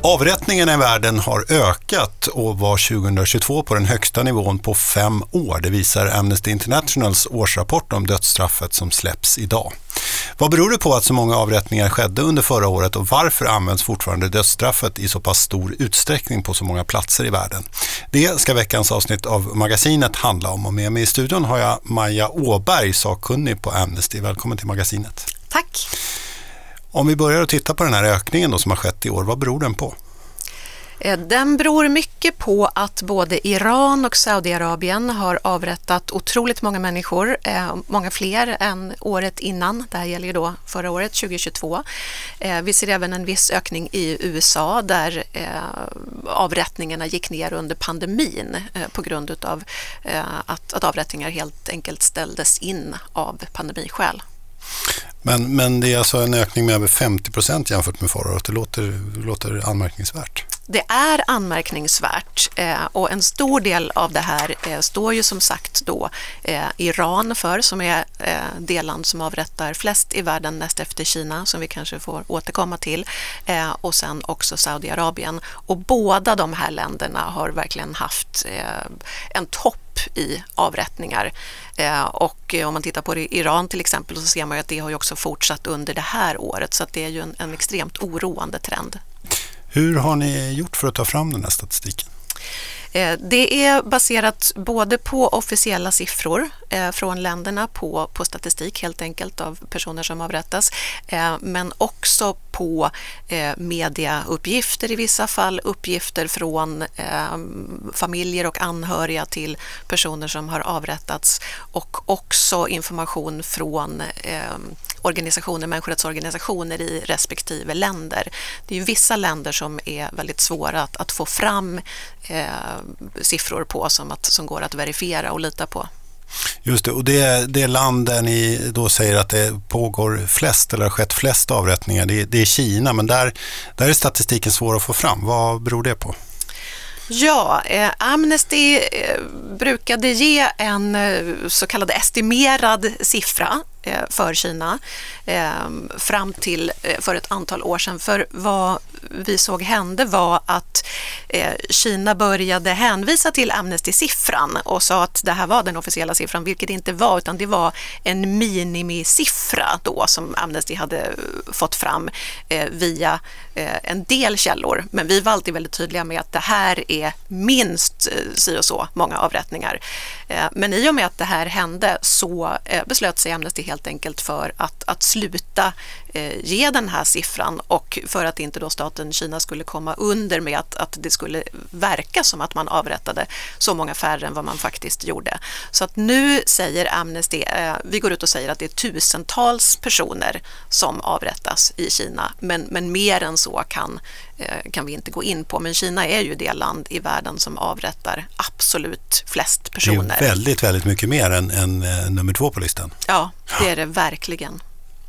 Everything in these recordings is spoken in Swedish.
Avrättningarna i världen har ökat och var 2022 på den högsta nivån på 5 år. Det visar Amnesty Internationals årsrapport om dödsstraffet som släpps idag. Vad beror det på att så många avrättningar skedde under förra året och varför används fortfarande dödsstraffet i så pass stor utsträckning på så många platser i världen? Det ska veckans avsnitt av magasinet handla om, och med mig i studion har jag Maja Åberg, sakkunnig på Amnesty. Välkommen till magasinet. Tack. Om vi börjar att titta på den här ökningen då som har skett i år, vad beror den på? Den beror mycket på att både Iran och Saudiarabien har avrättat otroligt många människor, många fler än året innan. Det här gäller ju då förra året, 2022. Vi ser även en viss ökning i USA där avrättningarna gick ner under pandemin på grund av att avrättningar helt enkelt ställdes in av pandemiskäl. Men det är alltså en ökning med över 50% jämfört med förra året. Det låter anmärkningsvärt. Det är anmärkningsvärt och en stor del av det här står ju som sagt då Iran för, som är det land som avrättar flest i världen näst efter Kina, som vi kanske får återkomma till, och sen också Saudiarabien. Och båda de här länderna har verkligen haft en topp i avrättningar. Och om man tittar på Iran till exempel så ser man ju att det har ju också fortsatt under det här året, så att det är ju en extremt oroande trend. Hur har ni gjort för att ta fram den här statistiken? Det är baserat både på officiella siffror från länderna på statistik helt enkelt av personer som avrättas, men också på mediauppgifter i vissa fall, uppgifter från familjer och anhöriga till personer som har avrättats, och också information från människorättsorganisationer i respektive länder. Det är ju vissa länder som är väldigt svåra att få fram siffror på som går att verifiera och lita på. Just det, och det land där ni då säger att det pågår flest eller har skett flest avrättningar, det är Kina, men där är statistiken svår att få fram. Vad beror det på? Ja, Amnesty brukade ge en så kallad estimerad siffra för Kina fram till för ett antal år sedan. För vad vi såg hände var att Kina började hänvisa till Amnesty-siffran och sa att det här var den officiella siffran, vilket det inte var, utan det var en minimisiffra då som Amnesty hade fått fram via en del källor. Men vi var alltid väldigt tydliga med att det här är minst si och så många avrättningar. Men i och med att det här hände så beslöt sig Amnesty helt enkelt för att sluta ge den här siffran, och för att inte då staten Kina skulle komma under med att det skulle verka som att man avrättade så många färre än vad man faktiskt gjorde. Så att nu säger Amnesty, vi går ut och säger att det är tusentals personer som avrättas i Kina, men mer än så kan vi inte gå in på. Men Kina är ju det land i världen som avrättar absolut flest personer. Det är väldigt, väldigt mycket mer än nummer 2 på listan. Ja, det är det verkligen.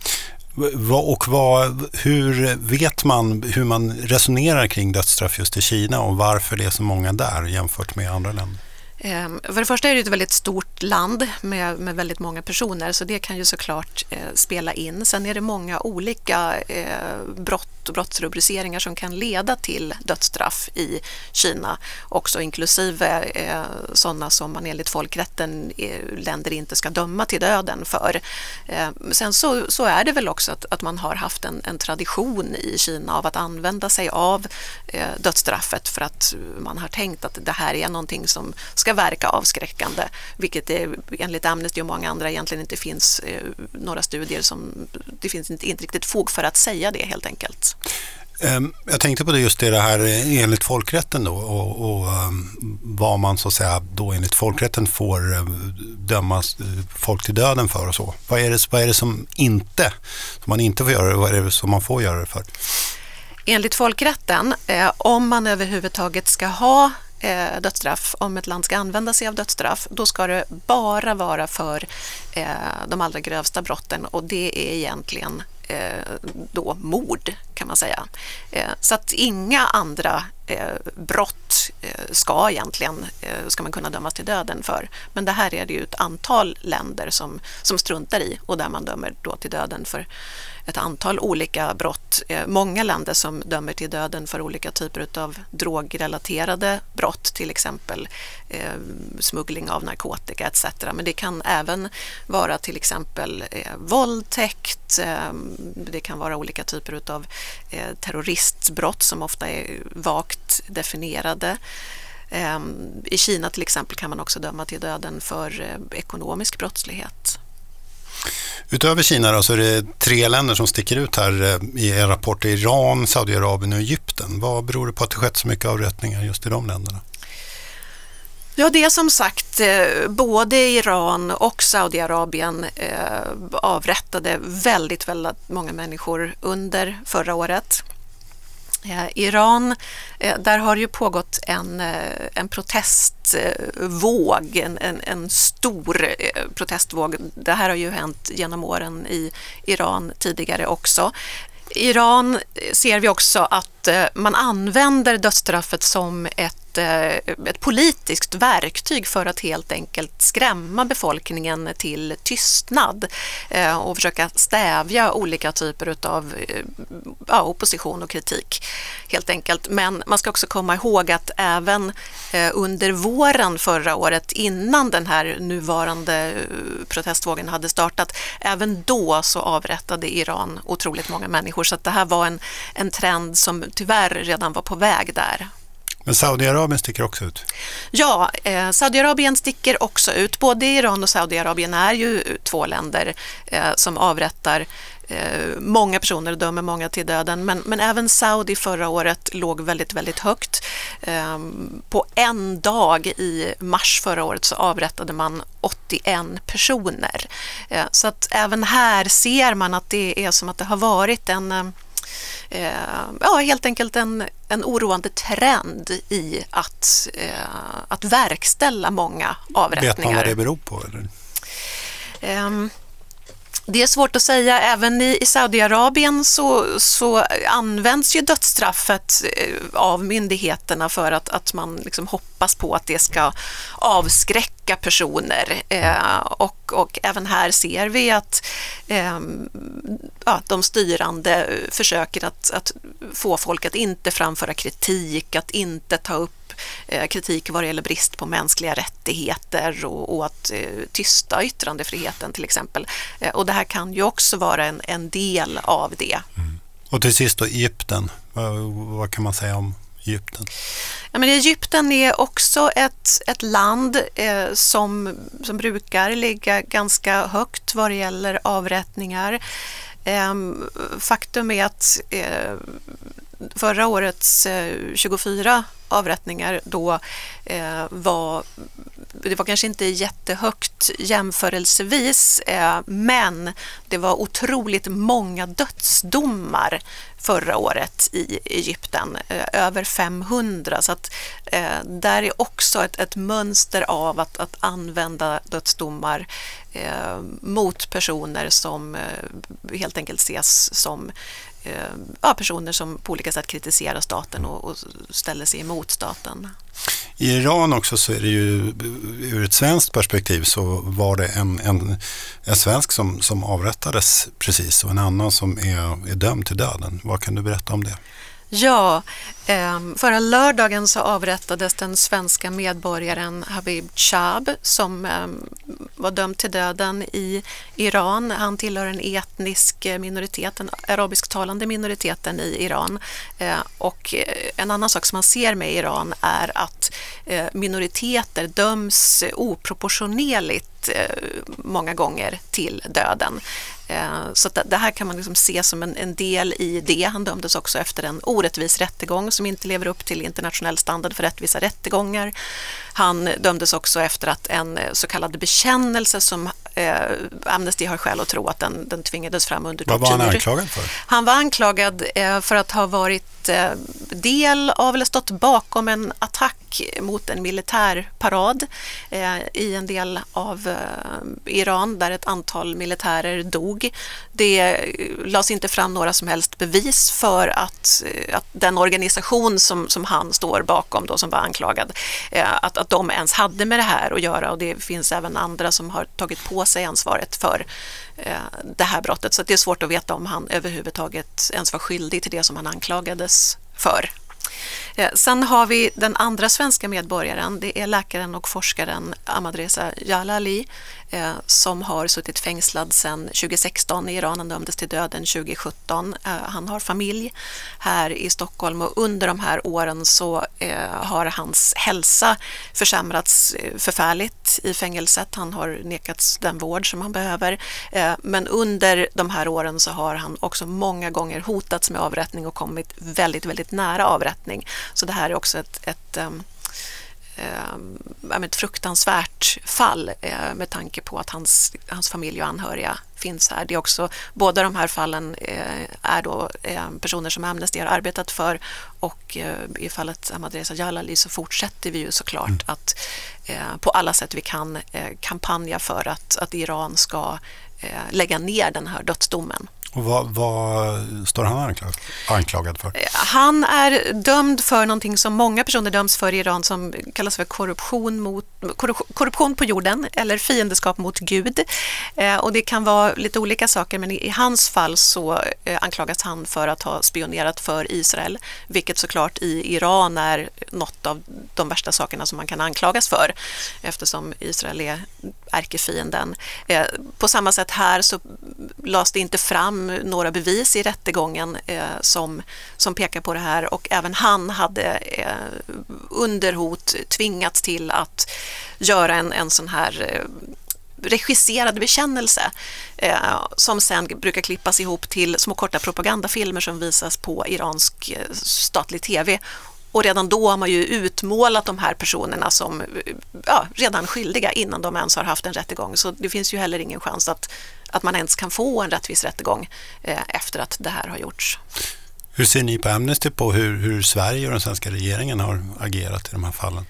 Hur vet man hur man resonerar kring dödsstraff just i Kina och varför det är så många där jämfört med andra länder? För det första är det ett väldigt stort land med väldigt många personer, så det kan ju såklart spela in. Sen är det många olika brott och brottsrubriceringar som kan leda till dödsstraff i Kina, också inklusive sådana som man enligt folkrätten länder inte ska döma till döden för. Sen så är det väl också att man har haft en tradition i Kina av att använda sig av dödsstraffet för att man har tänkt att det här är någonting som ska verka avskräckande, vilket det enligt Amnesty och många andra egentligen inte finns några studier som det finns inte riktigt fog för att säga det helt enkelt. Jag tänkte på det här enligt folkrätten då, och vad man så att säga då enligt folkrätten får döma folk till döden för och så. Vad är det som man inte får göra, och vad är det som man får göra det för? Enligt folkrätten, om man överhuvudtaget ska ha dödsstraff, om ett land ska använda sig av dödsstraff, då ska det bara vara för de allra grövsta brotten, och det är egentligen då mord kan man säga. Så att inga andra brott ska man kunna dömas till döden för. Men det här är det ju ett antal länder som struntar i och där man dömer då till döden för ett antal olika brott. Många länder som dömer till döden för olika typer av drogrelaterade brott, till exempel smuggling av narkotika etc. Men det kan även vara till exempel våldtäkt, det kan vara olika typer av terroristbrott som ofta är vagt definierade. I Kina till exempel kan man också döma till döden för ekonomisk brottslighet. Utöver Kina då, så är det 3 länder som sticker ut här i er rapport: Iran, Saudiarabien och Egypten. Vad beror det på att det skett så mycket avrättningar just i de länderna? Ja, det är som sagt både Iran och Saudiarabien avrättade väldigt, väldigt många människor under förra året. Iran, där har ju pågått en protestvåg, en stor protestvåg. Det här har ju hänt genom åren i Iran tidigare också. I Iran ser vi också att man använder dödsstraffet som ett politiskt verktyg för att helt enkelt skrämma befolkningen till tystnad och försöka stävja olika typer av opposition och kritik helt enkelt. Men man ska också komma ihåg att även under våren förra året, innan den här nuvarande protestvågen hade startat, även då så avrättade Iran otroligt många människor, så att det här var en trend som tyvärr redan var på väg där. Men Saudiarabien sticker också ut? Ja, Saudiarabien sticker också ut. Både Iran och Saudiarabien är ju 2 länder som avrättar många personer och dömer många till döden. Men även Saudi förra året låg väldigt, väldigt högt. På en dag i mars förra året så avrättade man 81 personer. Så att även här ser man att det är som att det har varit helt enkelt en oroande trend i att verkställa många avrättningar. Vet man vad det beror på? Eller? Det är svårt att säga. Även i Saudiarabien så används ju dödsstraffet av myndigheterna för att man liksom hoppas på att det ska avskräcka personer. Och även här ser vi att de styrande försöker att få folk att inte framföra kritik, att inte ta upp kritik vad det gäller brist på mänskliga rättigheter och att tysta yttrandefriheten till exempel. Och det här kan ju också vara en del av det. Mm. Och till sist då Egypten. Vad kan man säga om Egypten? Ja, men Egypten är också ett land som brukar ligga ganska högt vad det gäller avrättningar. Faktum är att förra årets 24 avrättningar då det var kanske inte jättehögt jämförelsevis, men det var otroligt många dödsdomar förra året i Egypten, över 500, så att där är också ett mönster av att använda dödsdomar mot personer som helt enkelt ses som personer som på olika sätt kritiserar staten och ställer sig emot staten. I Iran också så är det ju, ur ett svenskt perspektiv så var det en svensk som avrättades precis och en annan som är dömd till döden. Vad kan du berätta om det? Ja, förra lördagen så avrättades den svenska medborgaren Habib Chab som var dömd till döden i Iran. Han tillhör en etnisk minoritet, den arabisktalande minoriteten i Iran. Och en annan sak som man ser med Iran är att minoriteter döms oproportionerligt många gånger till döden. Så att det här kan man liksom se som en del i det. Han dömdes också efter en orättvis rättegång som inte lever upp till internationell standard för rättvisa rättegångar. Han dömdes också efter att en så kallad bekännelse som Amnesty har skäl att tro att den tvingades fram under tortyr. Vad var han anklagad för? Han var anklagad för att ha varit del av eller stått bakom en attack gick mot en militärparad i en del av Iran där ett antal militärer dog. Det lades inte fram några som helst bevis för att den organisation som han står bakom då, som var anklagad, att de ens hade med det här att göra, och det finns även andra som har tagit på sig ansvaret för det här brottet, så det är svårt att veta om han överhuvudtaget ens var skyldig till det som han anklagades för. Sen har vi den andra svenska medborgaren, det är läkaren och forskaren Ahmadreza Jalali som har suttit fängslad sedan 2016 i Iran. Han dömdes till döden 2017. Han har familj här i Stockholm, och under de här åren så har hans hälsa försämrats förfärligt i fängelset. Han har nekats den vård som han behöver, men under de här åren så har han också många gånger hotats med avrättning och kommit väldigt, väldigt nära avrättning. Så det här är också ett fruktansvärt fall med tanke på att hans familj och anhöriga finns här. Det är också, båda de här fallen är då personer som Amnesty har arbetat för, och i fallet Ahmadreza Jalali så fortsätter vi ju såklart att på alla sätt vi kan kampanja för att Iran ska lägga ner den här dödsdomen. Och vad står han anklagad för? Han är dömd för någonting som många personer döms för i Iran, som kallas för korruption på jorden eller fiendeskap mot Gud. Och det kan vara lite olika saker, men i hans fall så anklagas han för att ha spionerat för Israel, vilket såklart i Iran är något av de värsta sakerna som man kan anklagas för, eftersom Israel är ärkefienden. På samma sätt här så lades det inte fram några bevis i rättegången som pekar på det här, och även han hade under hot tvingats till att göra en sån här regisserad bekännelse som sen brukar klippas ihop till små korta propagandafilmer som visas på iransk statlig tv. Och redan då har man ju utmålat de här personerna som redan skyldiga innan de ens har haft en rättegång. Så det finns ju heller ingen chans att man ens kan få en rättvis rättegång efter att det här har gjorts. Hur ser ni på Amnesty på hur Sverige och den svenska regeringen har agerat i de här fallen?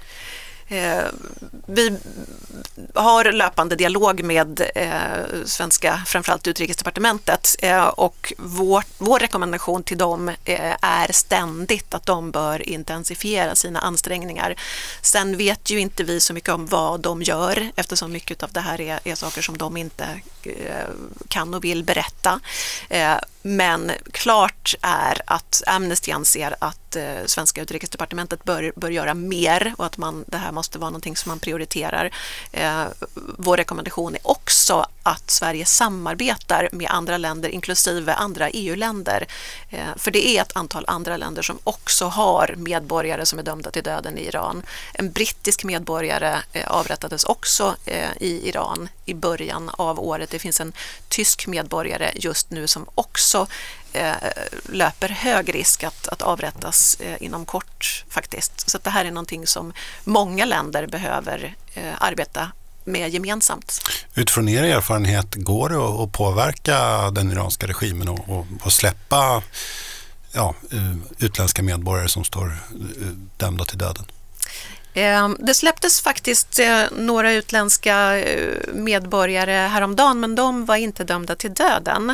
Vi har löpande dialog med svenska, framförallt utrikesdepartementet, och vår rekommendation till dem är ständigt att de bör intensifiera sina ansträngningar. Sen vet ju inte vi så mycket om vad de gör, eftersom mycket av det här är saker som de inte kan och vill berätta. Men klart är att Amnesty anser att svenska utrikesdepartementet bör göra mer, och att det här måste vara någonting som man prioriterar. Vår rekommendation är också att Sverige samarbetar med andra länder, inklusive andra EU-länder. För det är ett antal andra länder som också har medborgare som är dömda till döden i Iran. En brittisk medborgare avrättades också i Iran i början av året. Det finns en tysk medborgare just nu som också löper hög risk att avrättas inom kort faktiskt. Så att det här är någonting som många länder behöver arbeta med gemensamt. Utifrån er erfarenhet, går det att påverka den iranska regimen och släppa utländska medborgare som står dömda till döden? Det släpptes faktiskt några utländska medborgare häromdagen, men de var inte dömda till döden.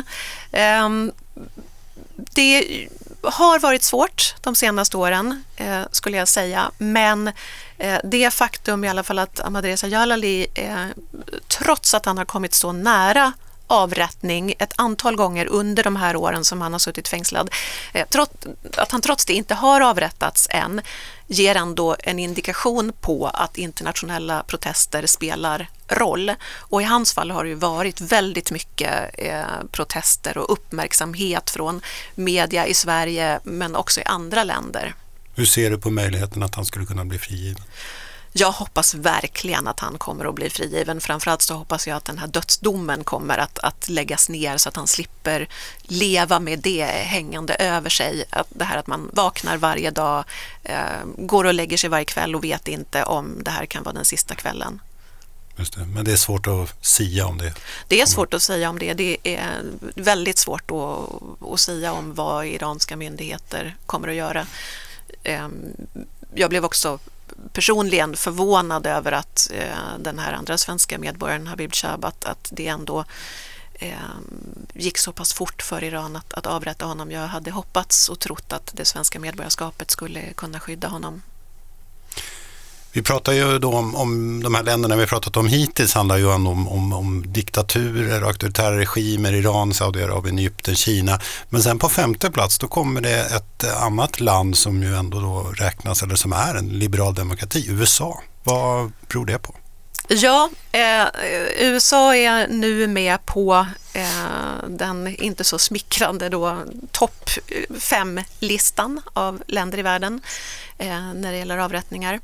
Det har varit svårt de senaste åren, skulle jag säga, men det faktum i alla fall att Ahmadreza Jalali, trots att han har kommit så nära avrättning ett antal gånger under de här åren som han har suttit fängslad, att han trots det inte har avrättats än, ger ändå en indikation på att internationella protester spelar roll. Och i hans fall har det ju varit väldigt mycket protester och uppmärksamhet från media i Sverige, men också i andra länder. Hur ser du på möjligheten att han skulle kunna bli frigiven? Jag hoppas verkligen att han kommer att bli frigiven. Framförallt så hoppas jag att den här dödsdomen kommer att läggas ner, så att han slipper leva med det hängande över sig. Det här att man vaknar varje dag, går och lägger sig varje kväll och vet inte om det här kan vara den sista kvällen. Just det. Men det är svårt att säga om det. Det är svårt att säga om det. Det är väldigt svårt att säga om vad iranska myndigheter kommer att göra. Jag blev också personligen förvånad över att den här andra svenska medborgaren Habib Shab, att det ändå gick så pass fort för Iran att avrätta honom. Jag hade hoppats och trott att det svenska medborgarskapet skulle kunna skydda honom. Vi pratar ju då om de här länderna vi pratat om hittills, handlar ju om diktaturer, auktoritära regimer, Iran, Saudiarabien, Egypten, Kina. Men sen på 5:e plats då kommer det ett annat land som ju ändå då räknas, eller som är en liberal demokrati, USA. Vad beror det på? Ja, USA är nu med på den inte så smickrande då topp 5-listan av länder i världen när det gäller avrättningar.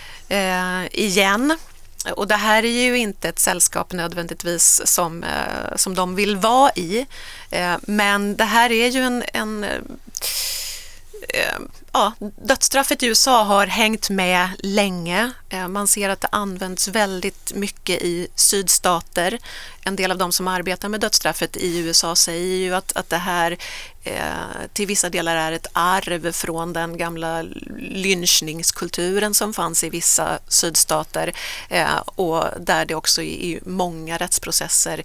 Igen. Och det här är ju inte ett sällskap nödvändigtvis som de vill vara i. Men det här är ju dödsstraffet i USA har hängt med länge. Man ser att det används väldigt mycket i sydstater. En del av de som arbetar med dödsstraffet i USA säger ju att det här till vissa delar är ett arv från den gamla lynchningskulturen som fanns i vissa sydstater och där det också i många rättsprocesser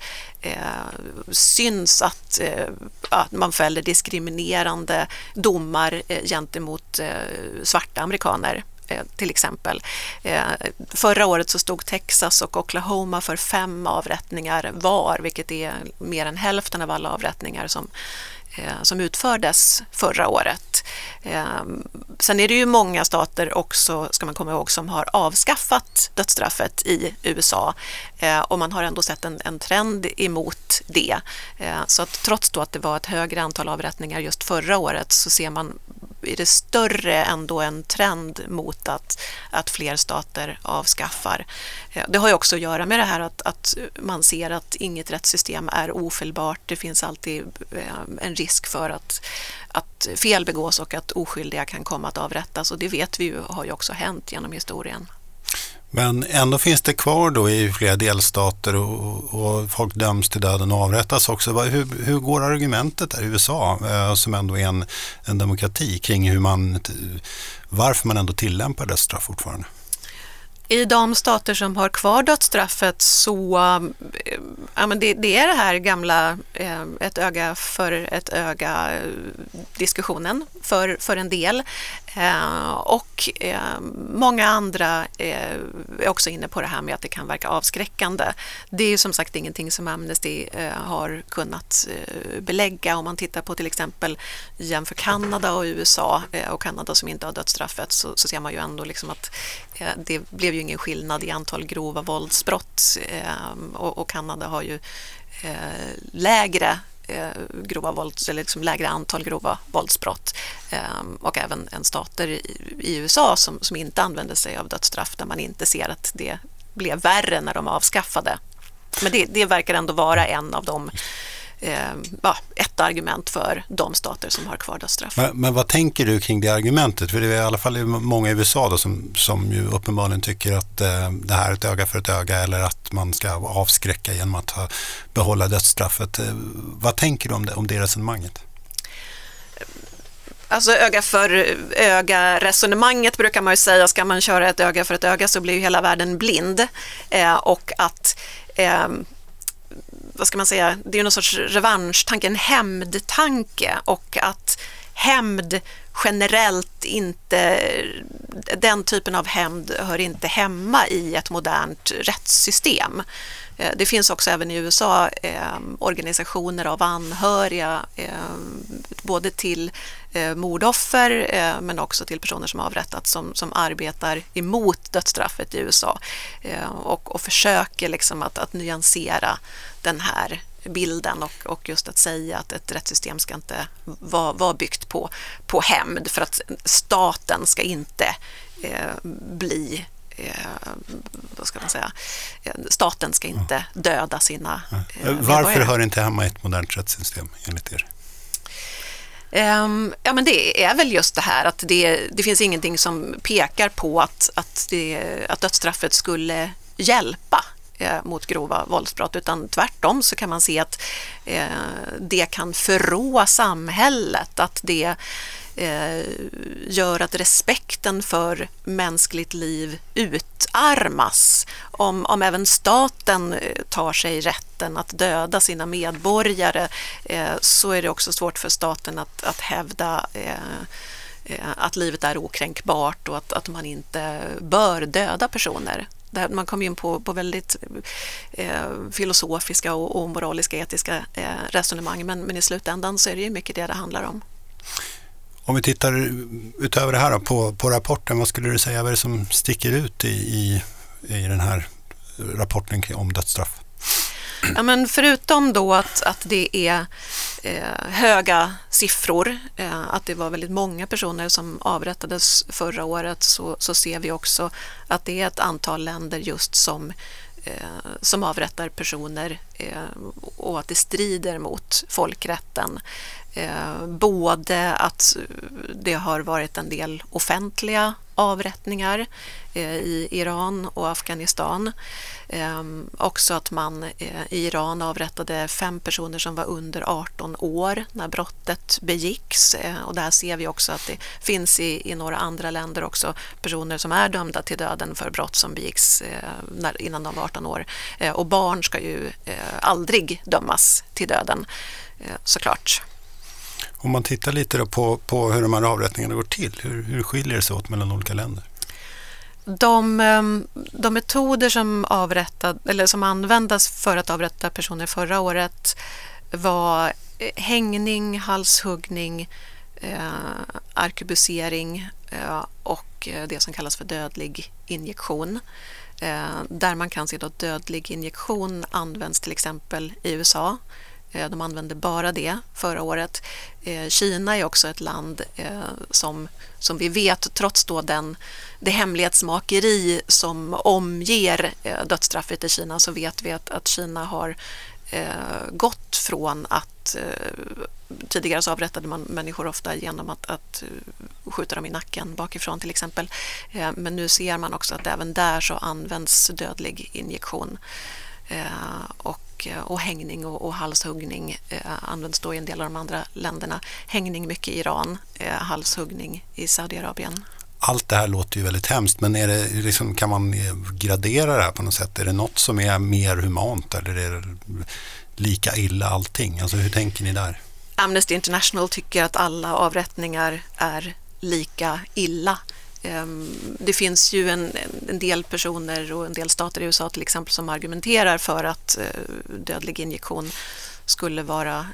syns att man fäller diskriminerande domar gentemot svarta amerikaner. Till exempel. Förra året så stod Texas och Oklahoma för 5 avrättningar var, vilket är mer än hälften av alla avrättningar som utfördes förra året. Sen är det ju många stater också, ska man komma ihåg, som har avskaffat dödsstraffet i USA och man har ändå sett en trend emot det. Så att trots då att det var ett högre antal avrättningar just förra året så ser man är det större ändå en trend mot att fler stater avskaffar. Det har ju också att göra med det här att man ser att inget rättssystem är ofelbart. Det finns alltid en risk för att fel begås och att oskyldiga kan komma att avrättas. Och det vet vi ju har ju också hänt genom historien. Men ändå finns det kvar då i flera delstater och folk döms till döden och avrättas också. Hur går argumentet där i USA som ändå är en demokrati kring varför man ändå tillämpar dödsstraff fortfarande? I de stater som har kvar dödsstraffet så det är det här gamla ett öga för ett öga diskussionen för en del och många andra är också inne på det här med att det kan verka avskräckande. Det är ju som sagt ingenting som Amnesty har kunnat belägga. Om man tittar på till exempel jämför Kanada och USA och Kanada som inte har dödsstraffet så ser man ju ändå liksom att det blev ju ingen skillnad i antal grova våldsbrott och Kanada har ju lägre grova vålds eller liksom lägre antal grova våldsbrott och även en stater i USA som inte använder sig av dödsstraff där man inte ser att det blev värre när de avskaffade. Men det verkar ändå vara en av de ett argument för de stater som har kvar dödsstraff. Men vad tänker du kring det argumentet? För det är i alla fall många i USA då som ju uppenbarligen tycker att det här är ett öga för ett öga eller att man ska avskräcka genom att behålla dödsstraffet. Vad tänker du om det resonemanget? Alltså öga för öga resonemanget brukar man ju säga, ska man köra ett öga för ett öga så blir ju hela världen blind och att vad ska man säga, det är ju någon sorts revanschtanke, en hämndtanke och att hämnd generellt inte, den typen av hämnd hör inte hemma i ett modernt rättssystem. Det finns också även i USA organisationer av anhöriga både till mordoffer men också till personer som avrättats som arbetar emot dödsstraffet i USA och försöker liksom att nyansera den här bilden och just att säga att ett rättssystem ska inte vara byggt på hämnd för att staten ska inte bli vad ska man säga, staten ska inte döda sina Varför hör det inte hemma i ett modernt rättssystem enligt er? Ja, men det är väl just det här att det finns ingenting som pekar på att dödsstraffet skulle hjälpa mot grova våldsbrott, utan tvärtom så kan man se att det kan förrå samhället, att det gör att respekten för mänskligt liv utarmas. Om även staten tar sig rätten att döda sina medborgare, så är det också svårt för staten att hävda att livet är okränkbart och att man inte bör döda personer. Man kommer in på väldigt filosofiska och moraliska, etiska resonemang, men i slutändan så är det ju mycket det handlar om. Om vi tittar utöver det här då, på rapporten, vad skulle du säga, vad är det som sticker ut i den här rapporten om dödsstraff? Ja, men förutom då att det är höga siffror, att det var väldigt många personer som avrättades förra året, så ser vi också att det är ett antal länder just som avrättar personer och att det strider mot folkrätten. Både att det har varit en del offentliga avrättningar i Iran och Afghanistan. Också att man i Iran avrättade 5 personer som var under 18 år när brottet begicks. Och där ser vi också att det finns i några andra länder också personer som är dömda till döden för brott som begicks innan de var 18 år. Och barn ska ju aldrig dömas till döden, såklart. Om man tittar lite då på hur de här avrättningarna går till, hur skiljer det sig åt mellan olika länder? De metoder som användas för att avrätta personer förra året var hängning, halshuggning, arkebusering och det som kallas för dödlig injektion. Där man kan se att dödlig injektion används till exempel i USA. De använde bara det förra året. Kina är också ett land som vi vet, trots då det hemlighetsmakeri som omger dödsstraffet i Kina, så vet vi att Kina har gått från att tidigare så avrättade man människor ofta genom att skjuta dem i nacken bakifrån till exempel. Men nu ser man också att även där så används dödlig injektion. Och hängning och halshuggning används då i en del av de andra länderna. Hängning mycket i Iran, halshuggning i Saudiarabien. Allt det här låter ju väldigt hemskt, men är det liksom, kan man gradera det här på något sätt? Är det något som är mer humant eller är det lika illa allting? Alltså hur tänker ni där? Amnesty International tycker att alla avrättningar är lika illa. Det finns ju en del personer och en del stater i USA till exempel som argumenterar för att dödlig injektion skulle vara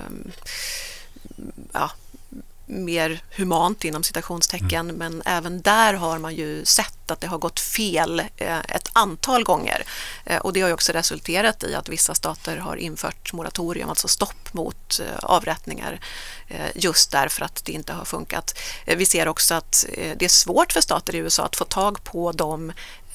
mer humant inom citationstecken, men även där har man ju sett att det har gått fel ett antal gånger, och det har ju också resulterat i att vissa stater har infört moratorium, alltså stopp mot avrättningar, just därför att det inte har funkat. Vi ser också att det är svårt för stater i USA att få tag på de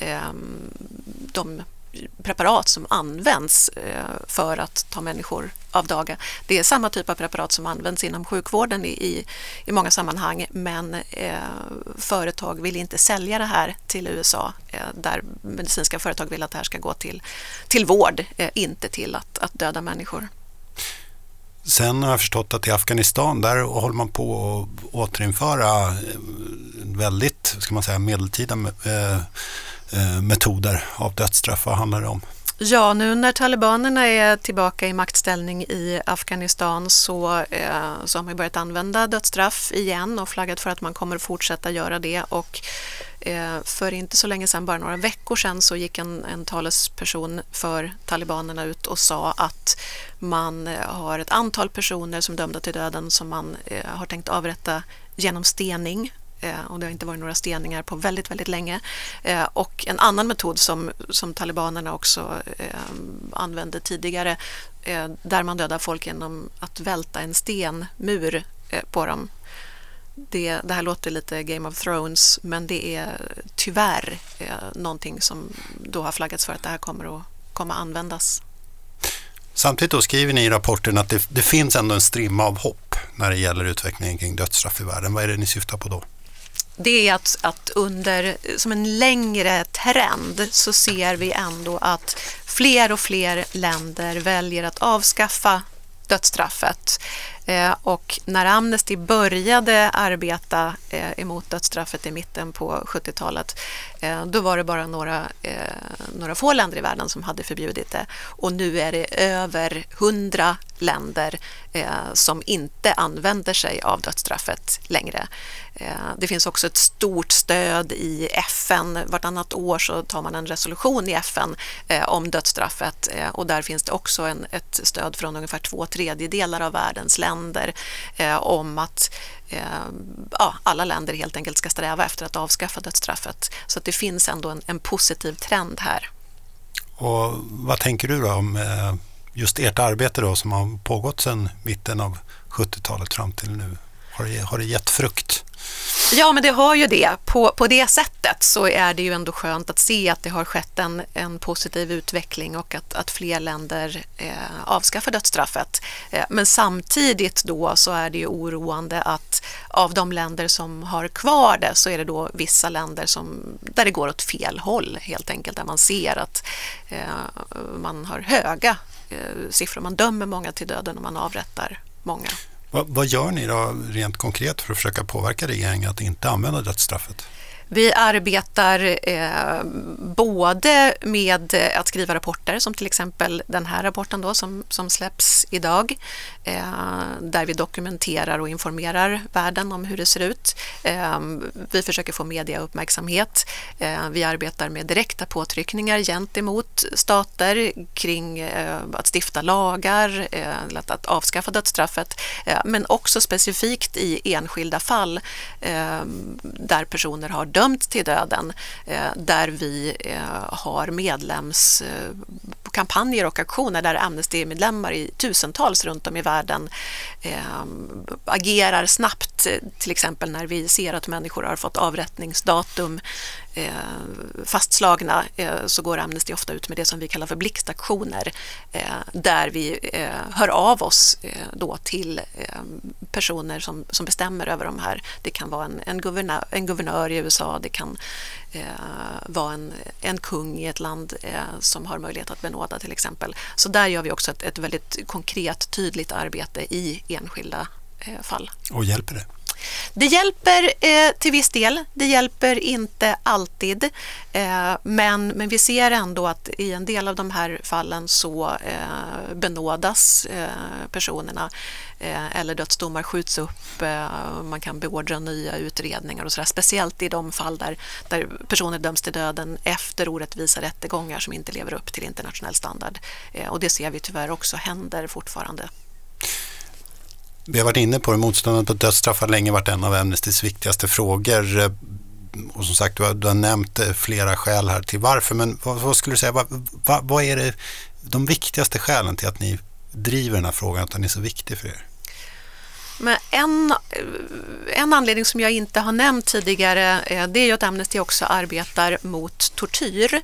preparat som används för att ta människor av daga. Det är samma typ av preparat som används inom sjukvården i många sammanhang, men företag vill inte sälja det här till USA, där medicinska företag vill att det här ska gå till vård, inte till att döda människor. Sen har jag förstått att i Afghanistan där håller man på att återinföra väldigt, ska man säga, medeltida metoder av dödsstraff. Vad handlar det om? Ja, nu när talibanerna är tillbaka i maktställning i Afghanistan så har man börjat använda dödsstraff igen och flaggat för att man kommer att fortsätta göra det. Och för inte så länge sedan, bara några veckor sedan, så gick en talesperson för talibanerna ut och sa att man har ett antal personer som dömda till döden som man har tänkt avrätta genom stening. Och det har inte varit några steningar på väldigt, väldigt länge. Och en annan metod som talibanerna också använde tidigare, där man dödar folk genom att välta en stenmur på dem. Det här låter lite Game of Thrones, men det är tyvärr någonting som då har flaggats för att det här kommer att användas. Samtidigt då skriver ni i rapporten att det finns ändå en strimma av hopp när det gäller utvecklingen kring dödsstraff i världen. Vad är det ni syftar på då? det är att under som en längre trend så ser vi ändå att fler och fler länder väljer att avskaffa dödsstraffet. Och när Amnesty började arbeta emot dödsstraffet i mitten på 70-talet, då var det bara några få länder i världen som hade förbjudit det. Och nu är det över 100 länder som inte använder sig av dödsstraffet längre. Det finns också ett stort stöd i FN. Vartannat år så tar man en resolution i FN om dödsstraffet, och där finns det också ett stöd från ungefär 2/3 av världens länder om att alla länder helt enkelt ska sträva efter att avskaffa dödsstraffet. Så att det finns ändå en positiv trend här. Och vad tänker du då om just ert arbete då, som har pågått sedan mitten av 70-talet fram till nu? Har det gett frukt? Ja, men det har ju det. På det sättet så är det ju ändå skönt att se att det har skett en positiv utveckling och att fler länder avskaffar dödsstraffet. Men samtidigt då så är det ju oroande att av de länder som har kvar det så är det då vissa länder där det går åt fel håll helt enkelt, där man ser att man har höga siffror. Man dömer många till döden och man avrättar många. Vad gör ni då rent konkret för att försöka påverka regeringen att inte använda dödsstraffet? Vi arbetar både med att skriva rapporter, som till exempel den här rapporten då, som släpps idag, där vi dokumenterar och informerar världen om hur det ser ut. Vi försöker få mediauppmärksamhet. Vi arbetar med direkta påtryckningar gentemot stater kring att stifta lagar, att avskaffa dödsstraffet, men också specifikt i enskilda fall där personer har dömts till döden, där vi har medlemskampanjer och aktioner där Amnesty-medlemmar i tusentals runt om i världen agerar snabbt, till exempel när vi ser att människor har fått avrättningsdatum fastslagna, så går Amnesty ofta ut med det som vi kallar för blixtaktioner, där vi hör av oss då till personer som bestämmer över de här. Det kan vara en guvernör i USA, det kan vara en kung i ett land som har möjlighet att benåda till exempel. Så där gör vi också ett väldigt konkret, tydligt arbete i enskilda fall. Och hjälper det? Det hjälper till viss del, det hjälper inte alltid, men vi ser ändå att i en del av de här fallen så benådas personerna, eller dödsdomar skjuts upp, man kan beordra nya utredningar och sådär, speciellt i de fall där personer döms till döden efter orättvisa rättegångar som inte lever upp till internationell standard, och det ser vi tyvärr också händer fortfarande. Vi har varit inne på det, motståndet mot dödsstraff har länge varit en av Amnestys viktigaste frågor, och som sagt du har nämnt flera skäl här till varför, men vad skulle du säga, vad är det de viktigaste skälen till att ni driver den här frågan, att den är så viktig för er? Men en anledning som jag inte har nämnt tidigare, det är ju att Amnesty också arbetar mot tortyr,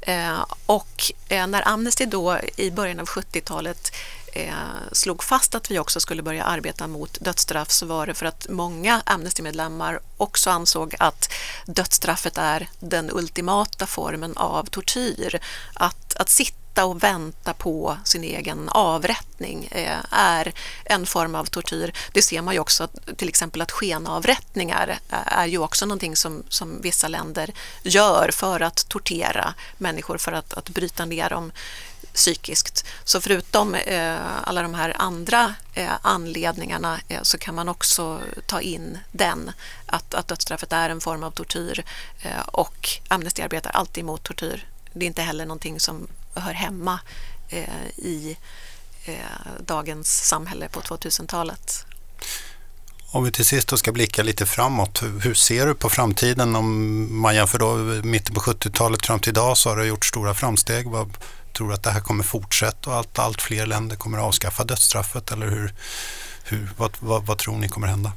och när Amnesty då i början av 70-talet slog fast att vi också skulle börja arbeta mot dödsstraff, så var det för att många Amnesty-medlemmar också ansåg att dödsstraffet är den ultimata formen av tortyr. Att sitta och vänta på sin egen avrättning är en form av tortyr. Det ser man ju också, till exempel att skenavrättningar är ju också någonting som vissa länder gör för att tortera människor, för att bryta ner dem psykiskt. Så förutom alla de här andra anledningarna så kan man också ta in att dödsstraffet är en form av tortyr, och Amnesty arbetar alltid mot tortyr. Det är inte heller någonting som hör hemma i dagens samhälle på 2000-talet. Om vi till sist då ska blicka lite framåt, hur ser du på framtiden? Om man jämför då mitten på 70-talet fram till idag, så har det gjort stora framsteg. Vad tror du att det här kommer fortsätta och att allt fler länder kommer att avskaffa dödsstraffet, eller vad tror ni kommer hända?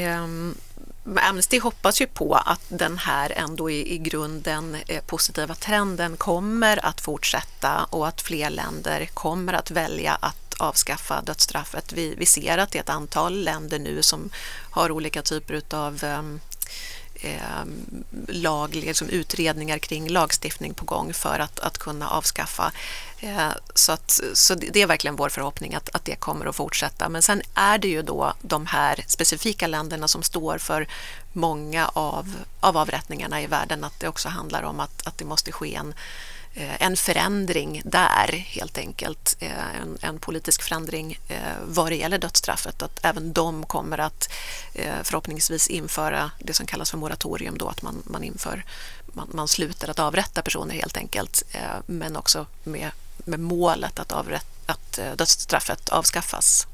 Amnesty hoppas ju på att den här ändå i grunden positiva trenden kommer att fortsätta och att fler länder kommer att välja att avskaffa dödsstraffet. Vi ser att det är ett antal länder nu som har olika typer av liksom utredningar kring lagstiftning på gång för att kunna avskaffa. Så det är verkligen vår förhoppning att det kommer att fortsätta. Men sen är det ju då de här specifika länderna som står för många av avrättningarna i världen, att det också handlar om att det måste ske en förändring där helt enkelt, en politisk förändring vad det gäller dödsstraffet, att även de kommer att förhoppningsvis införa det som kallas för moratorium då, att man slutar att avrätta personer helt enkelt, men också med målet att dödsstraffet avskaffas.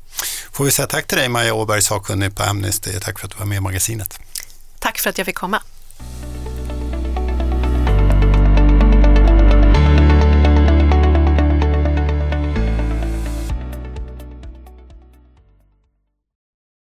Får vi säga tack till dig, Maja Åberg, sakkunnig på Amnesty. Tack för att du var med i magasinet. Tack för att jag fick komma.